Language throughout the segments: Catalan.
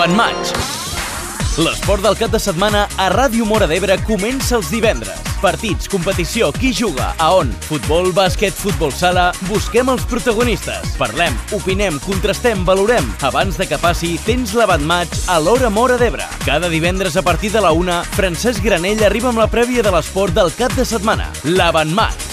L'Avantmatx. L'esport del cap de setmana a Ràdio Móra d'Ebre comença els divendres. Partits, competició, qui juga, a on? Futbol, bàsquet, futbol sala... Busquem els protagonistes. Parlem, opinem, contrastem, valorem. Abans de que passi, tens l'Avantmatx a l'Hora Móra d'Ebre. Cada divendres a partir de la 1, Francesc Granell arriba amb la prèvia de l'esport del cap de setmana. L'Avantmatx.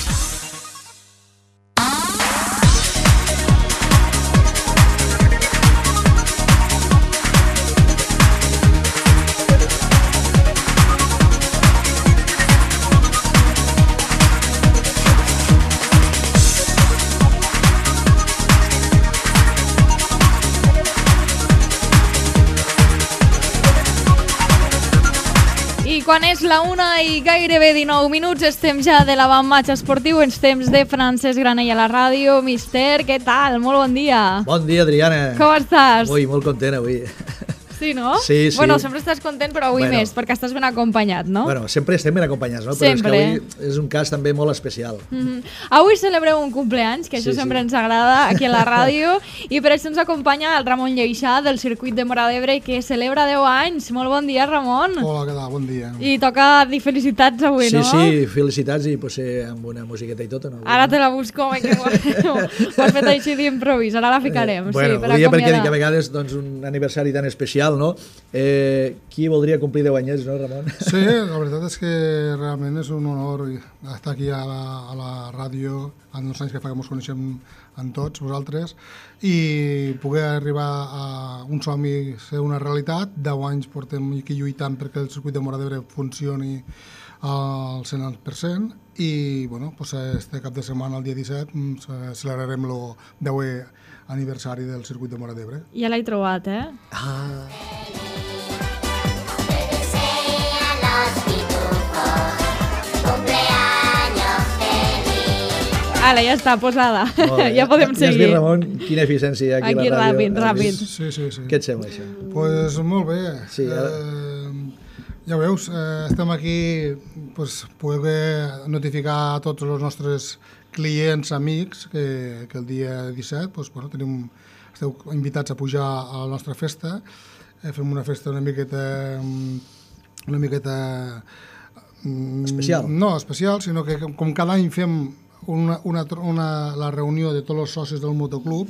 Quan és la 1 i gairebé 19 minuts, estem ja de l'Avantmatx esportiu, ens temps de Francesc Granell a la ràdio. Mister, què tal? Molt bon dia. Bon dia, Adriana. Com estàs? Ui, molt content avui. Sí, no? Sí, sí. Bueno, sempre estàs content, però avui més, perquè estàs ben acompanyat, no? Bueno, sempre estem ben acompanyats, no? Sempre. Però és que avui és un cas també molt especial. Avui celebreu un cumpleaños, que això sempre ens agrada aquí a la ràdio, i per això ens acompanya el Ramon Lleixà del circuit de Móra d'Ebre, que celebra 10 anys. Molt bon dia, Ramon. Hola, què tal? Bon dia. I toca dir felicitats avui, no? Sí, felicitats i potser amb una musiqueta i tot, no? Ara te la busco, que ho has fet així d'improvís, ara la ficarem. Bueno, sí, per ho dia perquè acomiadar. a vegades doncs, un aniversari tan especial, no? Qui voldria complir 10 anyets, no, Ramon? Sí, la veritat és que realment és un honor estar aquí a la ràdio en els anys que fa que ens coneixem en tots vosaltres i poder arribar a un somni ser una realitat. 10 anys portem aquí lluitant perquè el circuit de Móra d'Ebre funcioni al 100% i bueno, pues este cap de setmana, el dia 17, celebrarem el 10è aniversari del circuit de Móra d'Ebre. Ja l'he trobat, eh? Ara, ja està, posada. Ja podem seguir. Ja has vist, Ramon, quina eficiència aquí a la ràdio. Ràpid. Sí. Què et sembla, això? Pues molt bé. Sí, ja veus, estem aquí poder notificar a tots els nostres clients, amics, que el dia 17 esteu invitats a pujar a la nostra festa. Fem una festa una miqueta especial. No especial, sinó que com cada any fem la reunió de tots els socis del motoclub,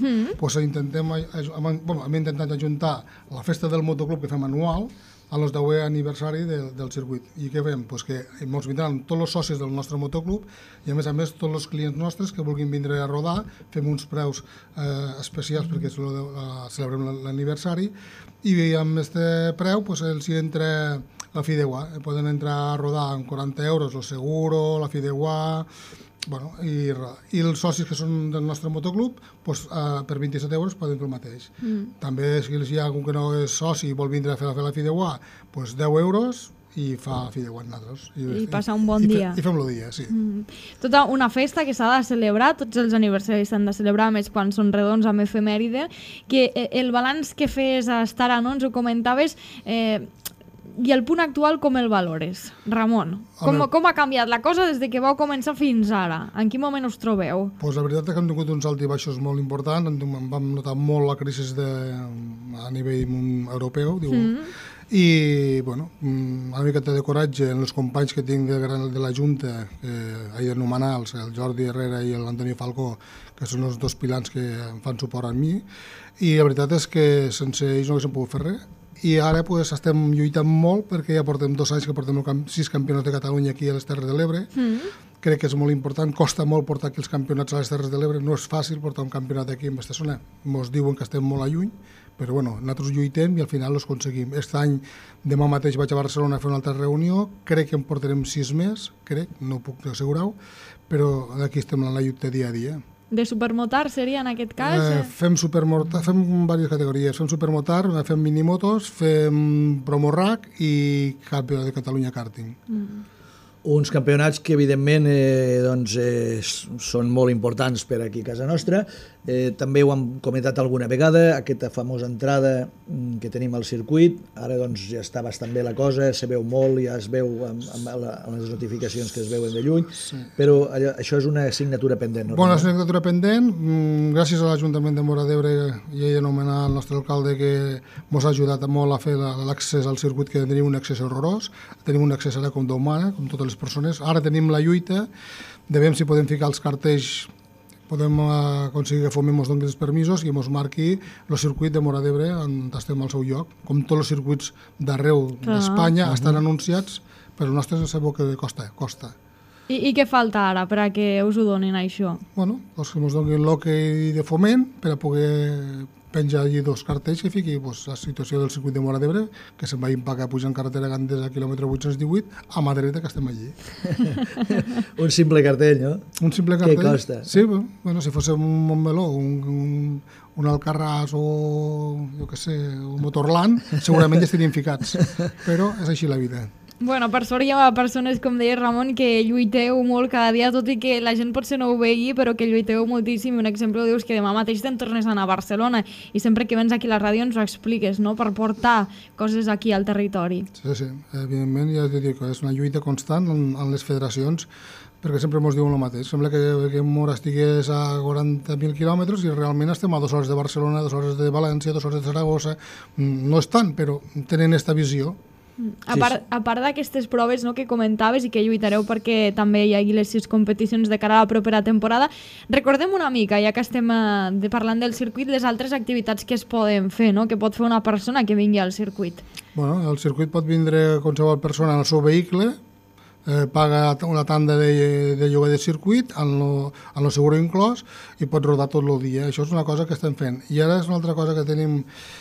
hem intentat ajuntar la festa del motoclub que fem anual a los 10è aniversari del circuit. I què fem? Pues que ens vindran tots els socis del nostre motoclub i a més tots els clients nostres que vulguin vindre a rodar, fem uns preus especials perquè celebrem l'aniversari i amb aquest preu els hi entra la fideuà. Poden entrar a rodar amb 40 euros el seguro, la fideuà, i els socis que són del nostre motoclub per 27 euros poden fer el mateix. També si hi ha algú que no és soci i vol vindre a fer la fideuà, 10 euros i fa la fideuà amb nosaltres. I passar un bon dia. I fem el dia, sí. Tota una festa que s'ha de celebrar, tots els aniversaris s'han de celebrar, més quan són redons amb efemèride, que el balanç que fes a estar a no, ens ho comentaves, i el punt actual com el valores? Ramon, com ha canviat la cosa des que vau començar fins ara? En quin moment us trobeu? Pues la veritat és que hem tingut uns alts i baixos molt importants, vam notar molt la crisi a nivell europeu, i una miqueta de coratge en els companys que tinc de la Junta, que he d'anomenar el Jordi Herrera i l'Antonio Falcó, que són els dos pilans que em fan suport a mi, i la veritat és que sense ells no haguéssim pogut fer res. I ara estem lluitant molt perquè ja portem 2 anys que portem 6 campionats de Catalunya aquí a les Terres de l'Ebre. Crec que és molt important, costa molt portar aquí els campionats a les Terres de l'Ebre, no és fàcil portar un campionat aquí en Estassona. Ens diuen que estem molt a lluny, però nosaltres lluitem i al final els aconseguim. Aquest any, demà mateix vaig a Barcelona a fer una altra reunió, crec que en portarem 6 més, no ho puc assegurar-ho, però aquí estem en la lluita dia a dia. De supermotar seria en aquest cas? Fem supermotar, fem diverses categories. Fem supermotar, fem minimotos, fem promorac i campionat de Catalunya karting. Uns campionats que evidentment són molt importants per aquí a casa nostra. També ho hem comentat alguna vegada, aquesta famosa entrada que tenim al circuit, ara doncs ja està bastant bé la cosa, se veu molt, ja es veu amb les notificacions que es veuen de lluny, però això és una assignatura pendent. Bona assignatura pendent, gràcies a l'Ajuntament de Móra d'Ebre i ell anomenar el nostre alcalde que ens ha ajudat molt a fer l'accés al circuit, que tenim un accés horrorós, tenim un accés ara com d'humana, com totes les persones, ara tenim la lluita de veure si podem ficar els cartells, podem aconseguir que FOMEM ens doni els permisos i ens marqui el circuit de Móra d'Ebre on estem al seu lloc. Com tots els circuits d'arreu d'Espanya estan anunciats, però el nostre sabeu que costa. I què falta ara per a que us ho donin, això? Bueno, doncs que ens donin l'hoquei de foment per a poder penjar allí 2 cartells que fiqui la situació del circuit de Móra d'Ebre, que se'n va impagar pujant carretera Gandés a quilòmetre 818, a mà dreta que estem allí. Un simple cartell, no? Un simple cartell. Què costa? Sí, bueno, si fóssim un Montmeló, un Alcarràs o, jo què sé, un Motorland, segurament ja estarien ficats. Però és així la vida. Bueno, per sort hi ha persones, com deia Ramon, que lluiteu molt cada dia, tot i que la gent potser no ho vegi, però que lluiteu moltíssim. Un exemple, dius que demà mateix te'n tornes a anar a Barcelona i sempre que vens aquí a la ràdio ens ho expliques, no?, per portar coses aquí al territori. Sí, evidentment, ja t'he dit que és una lluita constant en les federacions, perquè sempre ens diuen el mateix. Sembla que Móra estigués a 40.000 quilòmetres i realment estem a 2 hores de Barcelona, 2 hores de València, 2 hores de Saragossa. No és tant, però tenen aquesta visió. A part d'aquestes proves, no, que comentaves i que lluitareu perquè també hi hagi les 6 competicions de cara a la propera temporada, recordem una mica, ja que estem parlant del circuit, les altres activitats que es poden fer, no? Que pot fer una persona que vingui al circuit. Bueno, al circuit pot vindre qualsevol persona en el seu vehicle, paga una tanda de lloguer de circuit, amb el seguro inclòs, i pot rodar tot el dia. Això és una cosa que estem fent. I ara és una altra cosa que tenim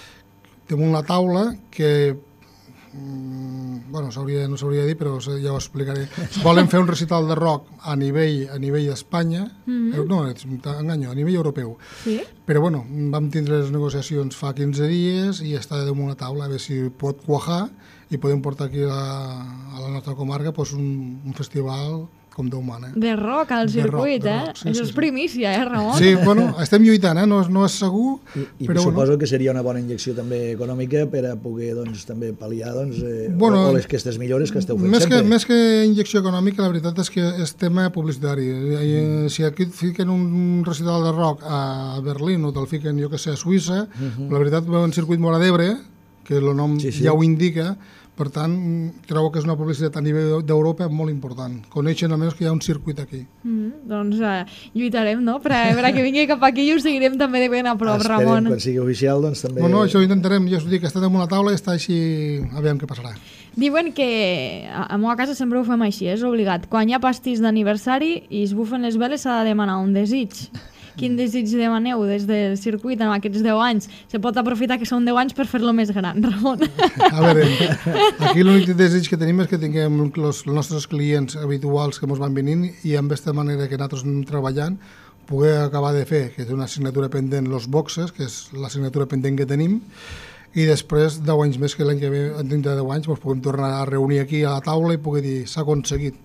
una taula que bueno, no s'hauria de dir, però ja ho explicaré. Volen fer un recital de rock a nivell d'Espanya, no, enganyo, a nivell europeu. Sí? Però bueno, vam tindre les negociacions fa 15 dies i està damunt la taula, a veure si pot quajar i podem portar aquí a la nostra comarca un festival com Déu mana. De rock al circuit, sí, això és primícia, Ramon? Sí, bueno, estem lluitant, no és segur. I suposo que seria una bona injecció també econòmica per a poder també pal·liar o aquestes millores que esteu fent sempre. Més que injecció econòmica, la veritat és que és tema publicitari. Si aquí et fiquen un recital de rock a Berlín o te'l fiquen, jo que sé, a Suïssa, la veritat, un circuit Móra d'Ebre, que el nom ja ho indica. Per tant, trobo que és una publicitat a nivell d'Europa molt important. Coneixen almenys que hi ha un circuit aquí. Doncs lluitarem, no?, per a que vingui cap aquí i ho seguirem també de ben a prop, Ramon. Esperem, quan sigui oficial, doncs també... No, això ho intentarem. Ja us dic que està damunt la taula i està així, aviam què passarà. Diuen que a meva casa sempre ho fem així, és obligat. Quan hi ha pastís d'aniversari i es bufen les veles s'ha de demanar un desig. Quin desig demaneu des del circuit en aquests 10 anys? Se pot aprofitar que són 10 anys per fer-lo més gran, Ramon. A veure, aquí l'únic desig que tenim és que tinguem els nostres clients habituals que ens van venint i amb aquesta manera que nosaltres anem treballant poder acabar de fer, que és una assignatura pendent, els boxes, que és l'assignatura pendent que tenim, i després 10 anys més que l'any que ve, dintre de 10 anys, ens podem tornar a reunir aquí a la taula i poder dir s'ha aconseguit.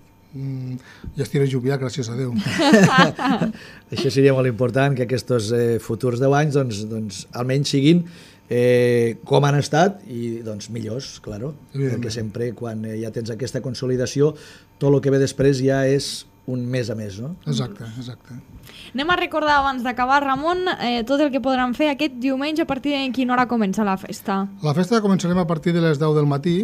Ja estiré jubilat, gràcies a Déu. Això seria molt important, que aquests futurs 10 anys doncs, almenys siguin com han estat i millors, claro, perquè sempre quan ja tens aquesta consolidació tot el que ve després ja és un mes a mes, no? Exacte. Anem a recordar abans d'acabar, Ramon, tot el que podran fer aquest diumenge. A partir de quina hora comença la festa? La festa començarem a partir de les 10 del matí.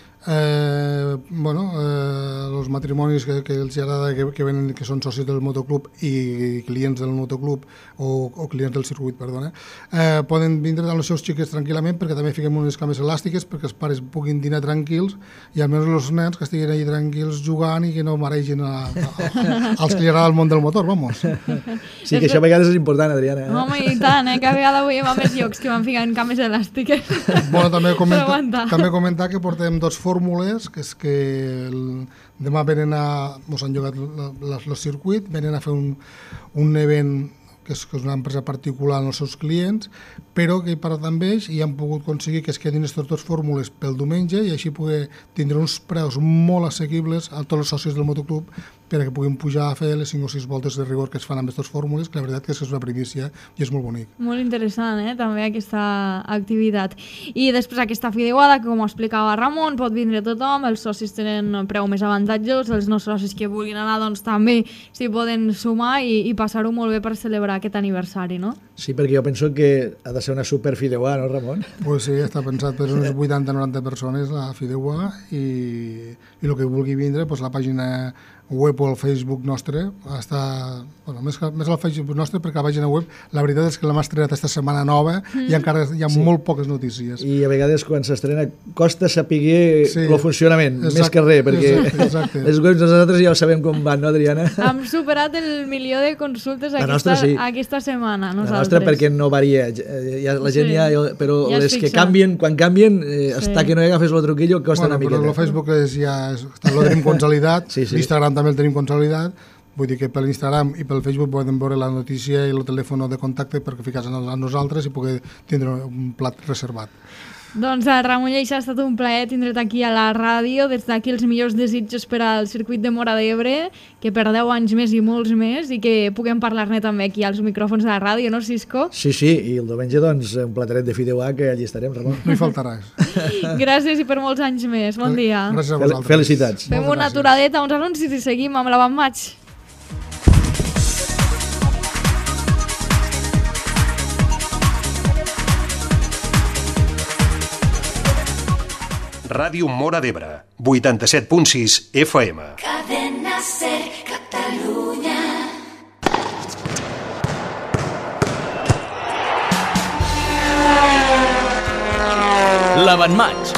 Els matrimonis que els agrada que venen, que són socis del motoclub i clients del motoclub o clients del circuit, perdona, poden vindre amb els seus xiquets tranquil·lament, perquè també fiquem unes cames elàstiques perquè els pares puguin dinar tranquils i almenys els nens que estiguin allà tranquils jugant i que no maregin als que li agrada el món del motor, vamos. Sí, que això a vegades és important, Adriana. Home, i tant, que a vegades veiem a més llocs que van ficant cames elàstiques. Bueno, també comentar que portem 2 fórmules, que és que demà venen ens han llogat el circuit, venen a fer un event que és una empresa particular als seus clients, però que he parlat amb ells i han pogut aconseguir que es quedin aquestes 2 fórmules pel diumenge i així poder tindre uns preus molt assequibles a tots els socis del motoclub perquè puguem pujar a fer les 5 o 6 voltes de rigor que es fan amb aquestes fórmules, que la veritat que és una primícia i és molt bonic. Molt interessant, també, aquesta activitat. I després aquesta fideuada, que com explicava Ramon, pot vindre tothom, els socis tenen preu més avantatjós, els no socis que vulguin anar doncs també s'hi poden sumar i passar-ho molt bé per celebrar aquest aniversari, no? Sí, perquè jo penso que ha de ser una superfideuà, no, Ramon? Pues sí, està pensat per unes 80-90 persones la fideuà i el que vulgui vindre, pues la pàgina web o el Facebook nostre està, bueno, més al Facebook nostre, perquè la pàgina web la veritat és que l'hem estrenat aquesta setmana nova i encara hi ha molt poques notícies. I a vegades quan s'estrena costa saber el funcionament, més que res, perquè les webs nosaltres ja ho sabem com van, no, Adriana? Hem superat el 1.000.000 de consultes aquesta setmana, nosaltres. La nostra perquè no varia, la gent però les que canvien, quan canvien, hasta que no hi agafes el truquillo costa una miqueta. Però el Facebook lo tenim consolidat, l'Instagram també el tenim consolidat, vull dir que per l'Instagram i pel Facebook podem veure la notícia i el telèfon de contacte perquè ficar-se a nosaltres i poder tindre un plat reservat. Doncs Ramon Lleixa, ha estat un plaer tindre't aquí a la ràdio, des d'aquí els millors desitjos per al circuit de Móra d'Ebre, que per 10 anys més i molts més, i que puguem parlar-ne també aquí als micròfons de la ràdio, no, Cisco? Sí, i el diumenge, doncs, un plateret de fideuà que allí estarem, Ramon. No hi faltarà res. Gràcies i per molts anys més. Bon dia. Gràcies a vosaltres. Felicitats. Fem una aturadeta, uns anuncis i seguim amb l'avantmatx. Ràdio Móra d'Ebre, 87.6 FM. Cadena Ser Catalunya. L'avantmatx.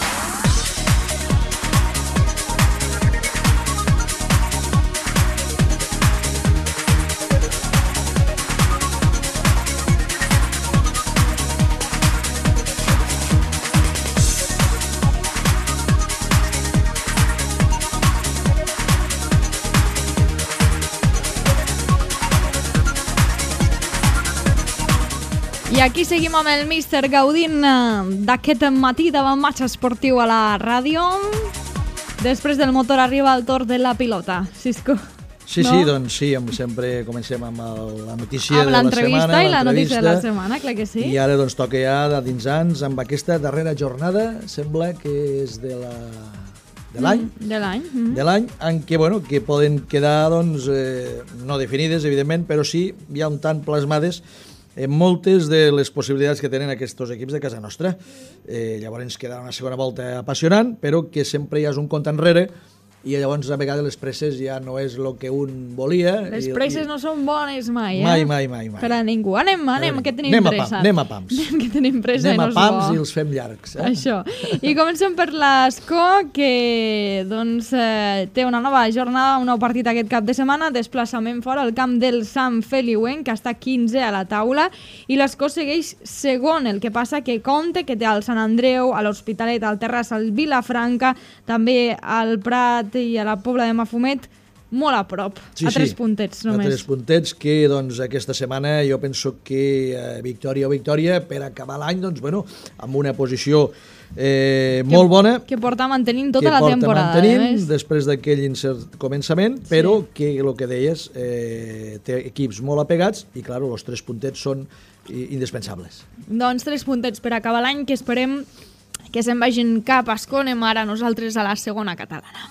I aquí seguim amb el míster gaudint d'aquest matí d'avantmatx esportiu a la ràdio. Després del motor arriba el torn de la pilota. Cisco. Sí, doncs sí, sempre comencem amb la notícia de la setmana. Amb l'entrevista i la notícia de la setmana, clar que sí. I ara doncs toca ja de dins-ans amb aquesta darrera jornada, sembla que és de l'any. De l'any, en què, que poden quedar, doncs, no definides, evidentment, però sí, hi ha un tant plasmades moltes de les possibilitats que tenen aquests equips de casa nostra. Llavors ens quedarà una segona volta apassionant, però que sempre hi ha un compte enrere i llavors a vegades les presses ja no és el que un volia. Les presses no són bones mai, Mai. Per a ningú. Anem, que tenim pressa. Anem a pams. Que tenim pressa i no és bo. Anem a pams i els fem llargs. Això. I comencem per l'Escó, que doncs, té una nova jornada, un nou partit aquest cap de setmana, desplaçament fora al camp del Sant Feliuenc, que està 15 a la taula, i l'Escó segueix segon, el que passa que compte que té al Sant Andreu, a l'Hospitalet, al Terrassa, al Vilafranca, també al Prat i a la Pobla de Mafumet, molt a prop, a 3 puntets només. A 3 puntets que doncs, aquesta setmana jo penso que victòria per acabar l'any amb una posició molt bona. Que porta mantenint tota la temporada. Després d'aquell incert començament, però que el que deies té equips molt apegats i clar, els 3 puntets són indispensables. Doncs 3 puntets per acabar l'any que esperem que se'n vagin cap a Escó, anem ara nosaltres a la segona catalana.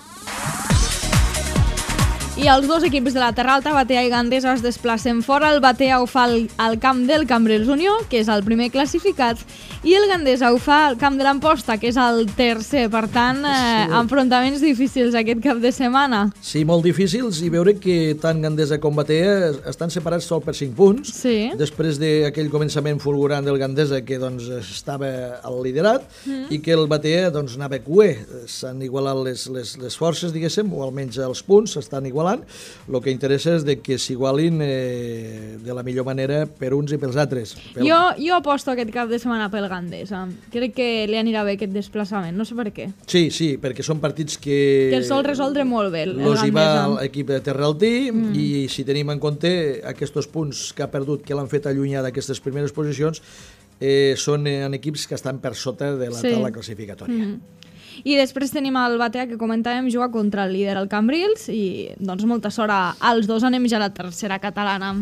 I els dos equips de la Terra Alta, Batea i Gandesa, es desplacen fora. El Batea ho fa al camp del Cambrils Unió, que és el primer classificat, i el Gandesa ho fa al camp de l'Amposta, que és el tercer. Per tant, enfrontaments difícils aquest cap de setmana. Sí, molt difícils, i veure que tant Gandesa com Batea estan separats sol per 5 punts. Sí. Després d'aquell començament fulgurant del Gandesa, que doncs, estava al liderat, i que el Batea doncs, anava cué. S'han igualat les forces, diguéssim, o almenys els punts s'estan igualant. El que interessa és que s'igualin de la millor manera per uns i pels altres. Jo aposto aquest cap de setmana pel Gandesa. Crec que li anirà bé aquest desplaçament, no sé per què. Sí, perquè són partits que el sol resoldre molt bé, el Gandesa. Hi va l'equip de Terraltí i si tenim en compte aquests punts que ha perdut, que l'han fet allunyar d'aquestes primeres posicions, són en equips que estan per sota de la taula classificatòria. I després tenim el Batea, que comentàvem, jugar contra el líder, el Cambrils, i doncs molta sort als dos. Anem ja a la tercera catalana.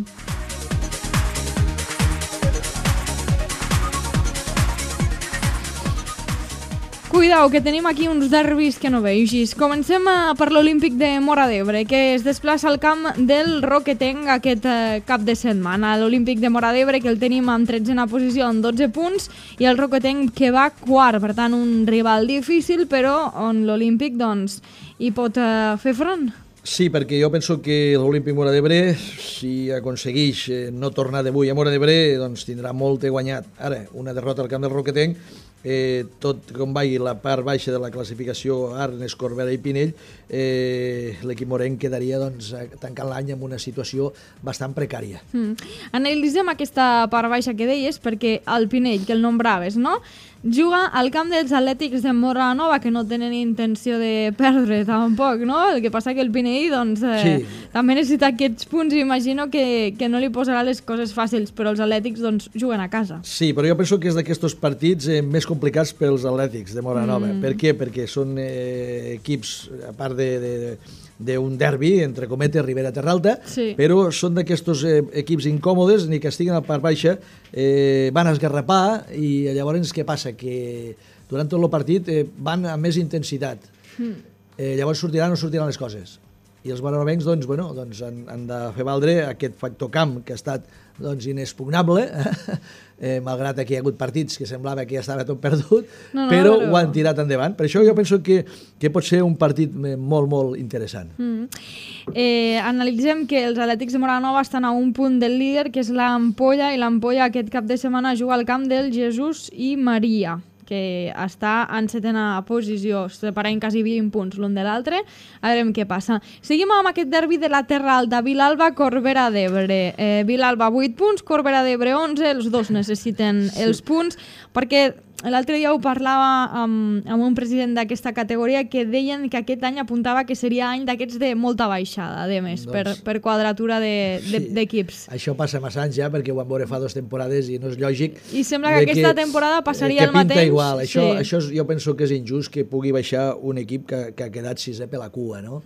Cuidao, que tenim aquí uns derbis que no vegis. Comencem per l'Olímpic de Móra d'Ebre, que es desplaça al camp del Roquetenc aquest cap de setmana. L'Olímpic de Móra d'Ebre, que el tenim en 13a posició amb 12 punts, i el Roquetenc, que va quart, per tant un rival difícil, però on l'Olímpic doncs, hi pot fer front. Sí, perquè jo penso que l'Olímpic Móra d'Ebre, si aconsegueix no tornar d'avui a Móra d'Ebre, doncs tindrà molt guanyat. Ara, una derrota al camp del Roquetenc, tot com vagi la part baixa de la classificació, Arnes, Corbera i Pinell, l'equip morenc quedaria doncs, tancant l'any amb una situació bastant precària. Analitzem aquesta part baixa que deies, perquè el Pinell, que el nombraves, no? Juga al camp dels Atlètics de Móra Nova, que no tenen intenció de perdre tampoc, no? El que passa que el Pinell doncs, també necessita aquests punts i imagino que no li posarà les coses fàcils, però els Atlètics doncs, juguen a casa. Sí, però jo penso que és d'aquests partits més complicats pels Atlètics de Móra Nova. Per què? Perquè són equips, a part d'un derbi, entre cometes, Ribera-Terralta, però són d'aquests equips incòmodes, ni que estiguin a la part baixa, van esgarrapar, i llavors què passa? Que durant tot el partit van amb més intensitat. Llavors sortiran o no sortiran les coses. I els moravencs doncs, han de fer valdre aquest factor camp, que ha estat inexpugnable, malgrat que hi ha hagut partits que semblava que ja estava tot perdut, però ho han tirat endavant. Per això jo penso que pot ser un partit molt, molt interessant. Analitzem que els Atlètics de Móra Nova estan a un punt del líder, que és l'Ampolla, i l'Ampolla aquest cap de setmana juga al camp del Jesús i Maria, que està en 7a posició, separant quasi 20 punts l'un de l'altre. A veure què passa. Seguim amb aquest derbi de la Terra Alta, Vilalba, Corbera d'Ebre. Vilalba 8 punts, Corbera d'Ebre 11, els dos necessiten els punts, perquè l'altre dia ho parlava amb un president d'aquesta categoria, que deien que aquest any apuntava que seria any d'aquests de molta baixada, de més, per quadratura d'equips. Això passa massa anys ja, perquè ho vam veure fa 2 temporades i no és lògic. I sembla que aquesta temporada passaria el mateix. Que pinta igual. Això jo penso que és injust que pugui baixar un equip que ha quedat 6è per la cua, no?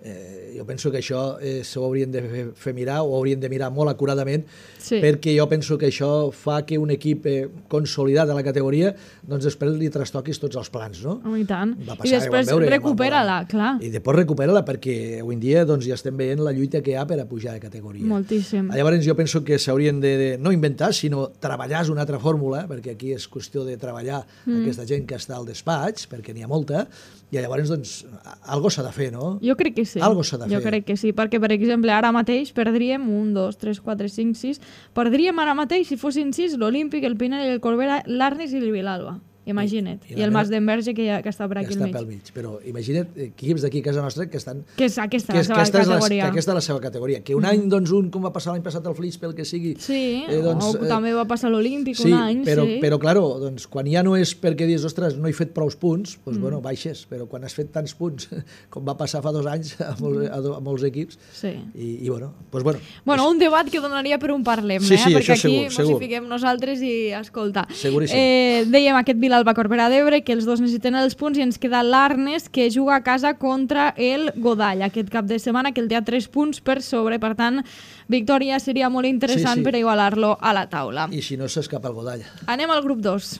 Jo penso que això s'ho haurien de fer mirar, o haurien de mirar molt acuradament, perquè jo penso que això fa que un equip consolidat a la categoria doncs després li trastoquis tots els plans, no? I tant. I després recupera-la, clar. I després recupera-la, perquè avui en dia doncs, ja estem veient la lluita que hi ha per a pujar de categoria. Moltíssim. Llavors jo penso que s'haurien de no inventar, sinó treballar una altra fórmula, perquè aquí és qüestió de treballar aquesta gent que està al despatx, perquè n'hi ha molta, i llavors doncs algo s'ha de fer, no? Jo crec que sí. Algo s'ha de fer. Jo crec que sí, perquè per exemple ara mateix perdríem 1, 2, 3, 4, 5, 6, perdríem ara mateix, si fossin 6, l'Olímpic, el Pinell, el Corbera, l'Arnes i el Vilalba. Imagina't. I el Mas d'Enverge, que està per aquí al mig. Està pel mig. Però imagina't equips d'aquí a casa nostra que estan... Que és aquesta la seva categoria. Aquesta és la seva categoria. Que un any, doncs, com va passar l'any passat al Flix, pel que sigui... Sí, o també va passar l'Olímpic un any. Però, claro, doncs, quan ja no és perquè dius, ostres, no he fet prou punts, doncs, bueno, baixes. Però quan has fet tants punts, com va passar fa 2 anys a molts equips, i bueno, doncs, bueno... Bueno, un debat que donaria per un parlem, perquè aquí ens hi fiquem nosaltres i, escolta... Seguríssim. Dèiem aquest Vilalba Corbera d'Ebre, que els dos necessiten els punts, i ens queda l'Arnes, que juga a casa contra el Godall aquest cap de setmana, que el té a 3 punts per sobre. Per tant, victòria seria molt interessant per igualar-lo a la taula. I si no s'escapa el Godall. Anem al grup 2.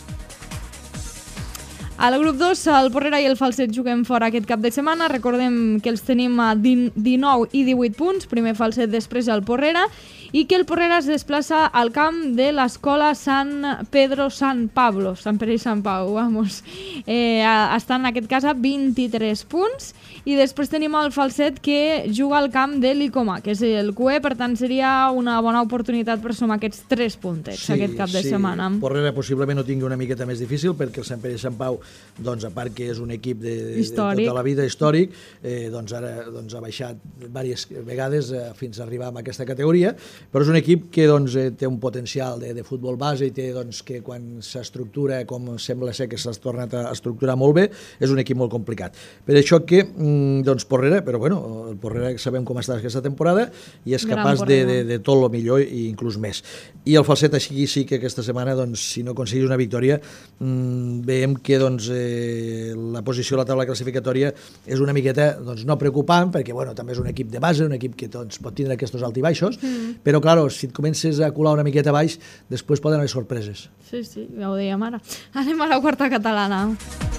Al grup 2, el Porrera i el Falset juguem fora aquest cap de setmana. Recordem que els tenim a 19 i 18 punts, primer Falset, després el Porrera, i que el Porrera es desplaça al camp de l'escola Sant Pedro Sant Pablo, Sant Pere i Sant Pau, vamos. Estan en aquest cas a 23 punts, i després tenim el Falset, que juga al camp de l'Icomà, que és el QE, per tant seria una bona oportunitat per sumar aquests 3 puntets aquest cap de setmana. Porrera possiblement ho tingui una miqueta més difícil, perquè el Sant Pere i Sant Pau, doncs, a part que és un equip de tota la vida històric, doncs ara ha baixat diverses vegades fins a arribar a aquesta categoria, però és un equip que doncs, té un potencial de futbol base i té doncs, que quan s'estructura, com sembla ser que s'ha tornat a estructurar molt bé, és un equip molt complicat. Per això que doncs, Porrera, però bueno, el Porrera sabem com està aquesta temporada i és capaç de tot el millor i inclús més. I el Falset així sí que aquesta setmana, doncs, si no aconseguís una victòria, veiem que doncs, la posició a la taula classificatòria és una miqueta doncs, no preocupant, perquè bueno, també és un equip de base, un equip que doncs, pot tindre aquests alts i baixos, però clar, si et comences a colar una miqueta baix, després poden haver sorpreses. Sí, ja ho dèiem ara. Anem a la quarta catalana.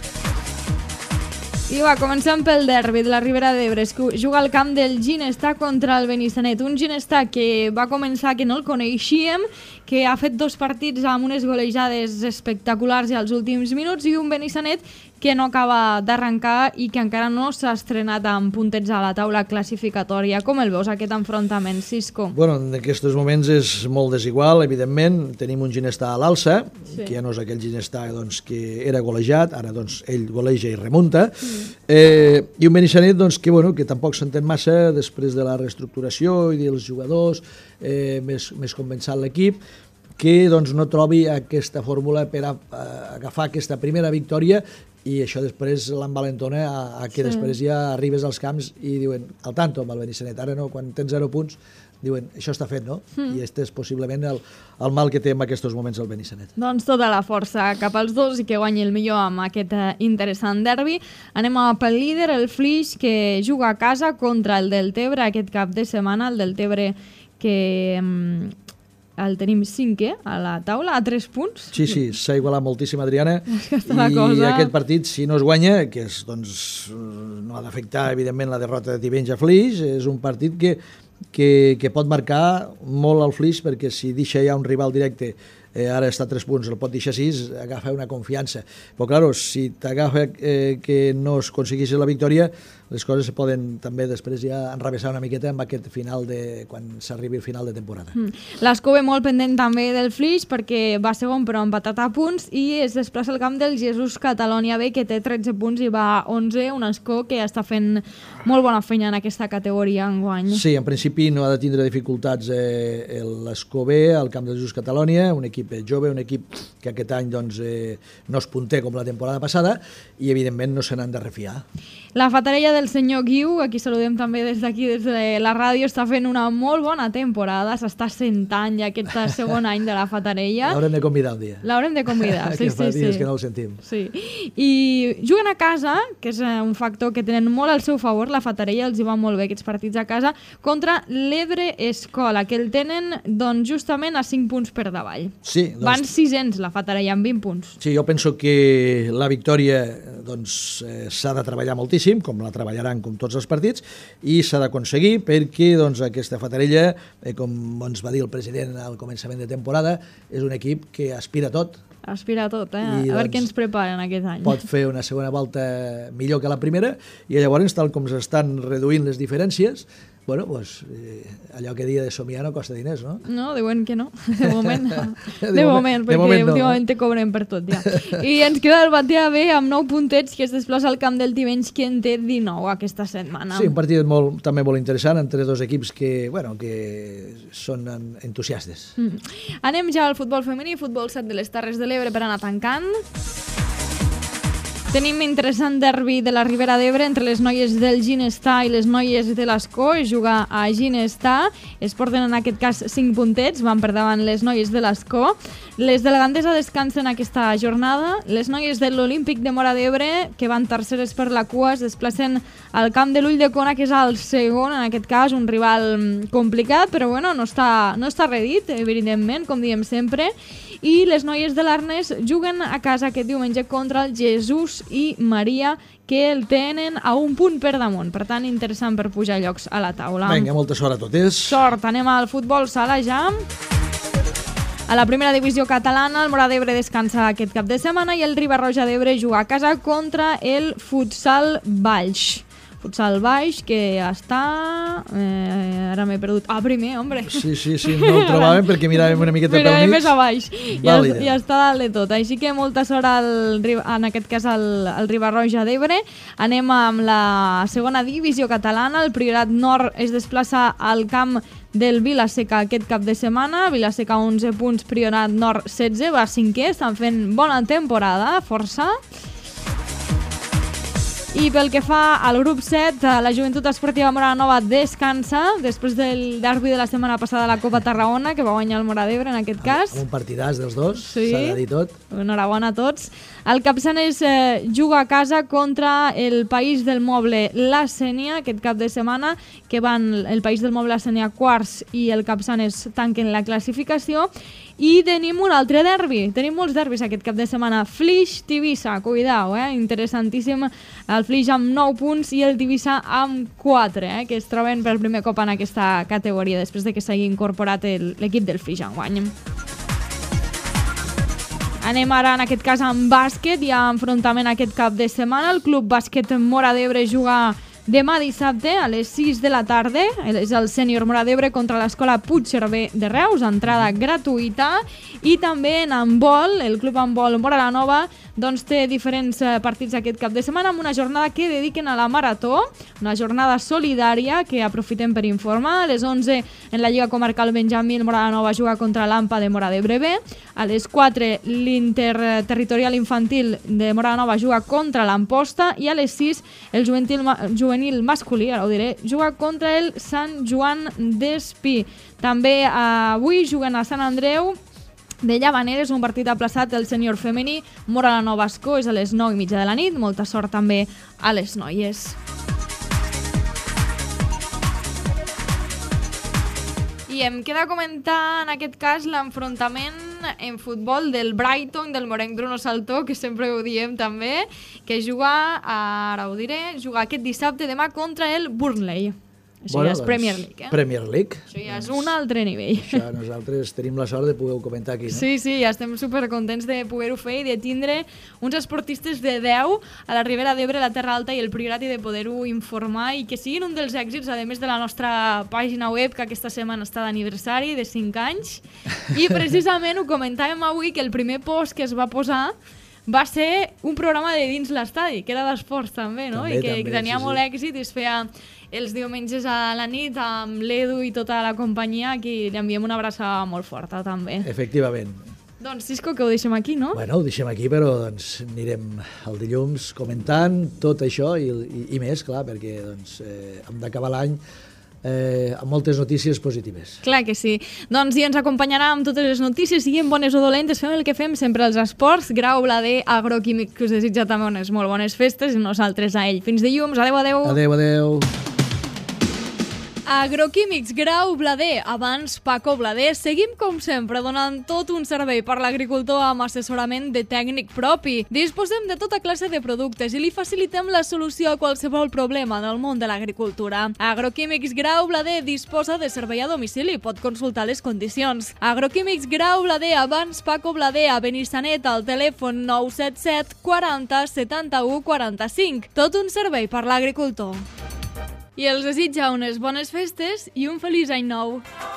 I va, comencem pel derbi de la Ribera d'Ebre. Juga al camp del Ginestà contra el Benissanet. Un Ginestà que va començar, que no el coneixíem, que ha fet 2 partits amb unes golejades espectaculars als últims minuts, i un Benissanet que no acaba d'arrencar i que encara no s'ha estrenat amb puntets a la taula classificatòria. Com el veus, aquest enfrontament, Cisco? Bueno, en aquests moments és molt desigual, evidentment. Tenim un Ginestà a l'alça, que ja no és aquell Ginestà doncs, que era golejat, ara doncs, ell goleja i remunta, i un Benissanet doncs, que tampoc s'entén massa després de la reestructuració i dels jugadors, més convençat l'equip, que doncs, no trobi aquesta fórmula per agafar aquesta primera victòria i això després l'envalentona a que després ja arribes als camps i diuen, al tanto amb el Benissanet, ara no, quan tens 0 punts, diuen, això està fet, no? I este és possiblement el mal que té en aquests moments el Benissanet. Doncs tota la força cap als dos i que guanyi el millor amb aquest interessant derbi. Anem pel líder, el Flix, que juga a casa contra el Deltebre aquest cap de setmana, el Deltebre que el tenim 5è a la taula, a 3 punts. Sí, s'ha igualat moltíssim, Adriana, i aquest partit, si no es guanya, que és, doncs, no ha d'afectar, evidentment, la derrota de Tivenys a Flix, és un partit que pot marcar molt el Flix, perquè si deixa ja un rival directe, ara està a 3 punts, el pot deixar 6, agafa una confiança. Però, clar, si t'agafa que no es aconseguís la victòria, les coses se poden també després ja enrevessar una miqueta amb aquest final quan s'arribi al final de temporada. L'Escó ve molt pendent també del Flix perquè va segon però empatat a punts i es desplaça al camp del Jesús Catalonia B, que té 13 punts i va 11, un Escó que està fent molt bona feina en aquesta categoria enguany. Sí, en principi no ha de tindre dificultats l'Escó B al camp del Jesús Catalonia, un equip jove, un equip que aquest any doncs, no es punter com la temporada passada i evidentment no se n'han de refiar. La Fatarella del senyor Guiu, aquí saludem també des d'aquí, des de la ràdio, està fent una molt bona temporada, s'està sentant ja aquest segon any de la Fatarella. L'haurem de convidar un dia. L'haurem de convidar, sí. Que fa dies que no el sentim. Sí. I juguen a casa, que és un factor que tenen molt al seu favor, la Fatarella els hi va molt bé aquests partits a casa, contra l'Ebre Escola, que el tenen doncs, justament a 5 punts per davall. Sí, doncs... Van 600 la Fatarella amb 20 punts. Sí, jo penso que la victòria doncs, s'ha de treballar moltíssim, com la treballaran com tots els partits, i s'ha d'aconseguir perquè doncs, aquesta Fatarella, com ens va dir el president al començament de temporada, és un equip que aspira a tot. Aspira a tot, I, a veure què ens preparen aquest any. Pot fer una segona volta millor que la primera i llavors, tal com s'estan reduint les diferències, bueno, pues, allò que dia de somiar no costa diners, no? No, diuen que no, de moment. de moment, perquè últimament te cobren per tot, ja. I ens queda el Batea B amb 9 puntets, que es desplaça al camp del Tivenys, que en té 19 aquesta setmana. Sí, un partit també molt interessant entre dos equips que són entusiastes. Anem ja al futbol femení, futbol 7 de les Terres de l'Ebre per anar tancant. Tenim interessant derbi de la Ribera d'Ebre entre les noies del Ginestà i les noies de l'Escó. Es juga a Ginestà, es porten en aquest cas 5 puntets, van per davant les noies de l'Escó. Les de la Gandesa descansen aquesta jornada. Les noies de l'Olímpic de Móra d'Ebre, que van terceres per la cua, es desplacen al camp de l'Ulldecona, que és el segon, en aquest cas, un rival complicat, però bueno, no està redit, evidentment, com diem sempre. I les noies de l'Arnes juguen a casa aquest diumenge contra el Jesús i Maria, que el tenen a un punt per damunt. Per tant, interessant per pujar llocs a la taula. Vinga, molta sort a totes. Sort, anem al futbol sala ja. A la primera divisió catalana, el Móra d'Ebre descansa aquest cap de setmana i el Riba-roja d'Ebre juga a casa contra el Futsal Valls. futsal baix, que està... ara m'he perdut. Primer, hombre. Sí, no ho trobàvem perquè miràvem una miqueta pel mig. Miràvem més a baix. I està dalt de tot. Així que molta sort, en aquest cas, al Riba-roja d'Ebre. Anem amb la segona divisió catalana. El Priorat Nord es desplaça al camp del Vila-seca aquest cap de setmana. Vila-seca 11 punts, Priorat Nord 16, va 5è, estan fent bona temporada, força. I pel que fa al grup 7, la Joventut Esportiva Móra la Nova descansa després del derbi de la setmana passada a la Copa Tarragona, que va guanyar el Móra d'Ebre en aquest cas. Un partidàs dels dos, sí. S'ha de dir tot. Enhorabona a tots. El Capçanes juga a casa contra el País del Moble La Sénia aquest cap de setmana, que van el País del Moble La Sénia quarts i el Capçanes tanquen la classificació. I tenim un altre derbi, tenim molts derbis aquest cap de setmana. Flix-Tivissa, cuidao, interessantíssim. El Flix amb 9 punts i el Tivissa amb 4, que es troben per primer cop en aquesta categoria després de que s'hagi incorporat l'equip del Flix enguany. Anem ara, en aquest cas, amb bàsquet. Hi ha enfrontament aquest cap de setmana. El Club Bàsquet Móra d'Ebre juga demà dissabte a les 6 de la tarda. És el sènior Móra d'Ebre contra l'escola Puigcerver de Reus, entrada gratuïta. I també en handbol, el Club Handbol Móra la Nova té diferents partits aquest cap de setmana amb una jornada que dediquen a la marató, una jornada solidària que aprofitem per informar. A les 11 en la Lliga Comarcal Benjamí, el Móra la Nova juga contra l'AMPA de Móra d'Ebre B. A les 4 l'Interterritorial Infantil de Móra la Nova juga contra l'Amposta i a les 6 el juvenil masculí, ara ho diré, juga contra el Sant Joan d'Espí. També avui juguen a Sant Andreu de Llavaneres, un partit aplaçat del sènior femení. Móra la Nova Escó és a les 9:30 de la nit. Molta sort també a les noies. I em queda comentar en aquest cas l'enfrontament en futbol del Brighton, del morenc Bruno Saltó, que sempre ho diem també, que juga, ara ho diré, juga aquest dissabte demà contra el Burnley. Això ja és Premier League, Premier League. Això ja és un altre nivell. Això nosaltres tenim la sort de poder-ho comentar aquí, no? Sí, ja estem supercontents de poder-ho fer i de tindre uns esportistes de 10 a la Ribera d'Ebre, la Terra Alta i el Priorat, i de poder-ho informar i que siguin un dels èxits, a més de la nostra pàgina web, que aquesta setmana està d'aniversari de 5 anys. I precisament ho comentàvem avui, que el primer post que es va posar va ser un programa de dins l'estadi, que era d'esports també, no? I que tenia molt èxit i es feia els diumenges a la nit amb l'Edu i tota la companyia, que li enviem una abraçada molt forta també. Efectivament. Doncs Cisco, que ho deixem aquí, no? Bueno, ho deixem aquí, però doncs, anirem el dilluns comentant tot això i més, clar, perquè hem d'acabar l'any amb moltes notícies positives. Clar que sí. Doncs i ens acompanyarà amb totes les notícies, siguin bones o dolentes, fem el que fem sempre als esports. Grau Blader, Agroquímic, que us desitja també unes molt bones festes, i nosaltres a ell. Fins dilluns, adeu, adeu. Adeu, adeu. Agroquímics Grau Blader, abans Paco Blader. Seguim com sempre donant tot un servei per l'agricultor amb assessorament de tècnic propi. Disposem de tota classe de productes i li facilitem la solució a qualsevol problema del món de l'agricultura. Agroquímics Grau Blader disposa de servei a domicili, pot consultar les condicions. Agroquímics Grau Blader, abans Paco Blader, a Benissanet, al telèfon 977 40 71 45. Tot un servei per l'agricultor. I els desitja unes bones festes i un feliç any nou.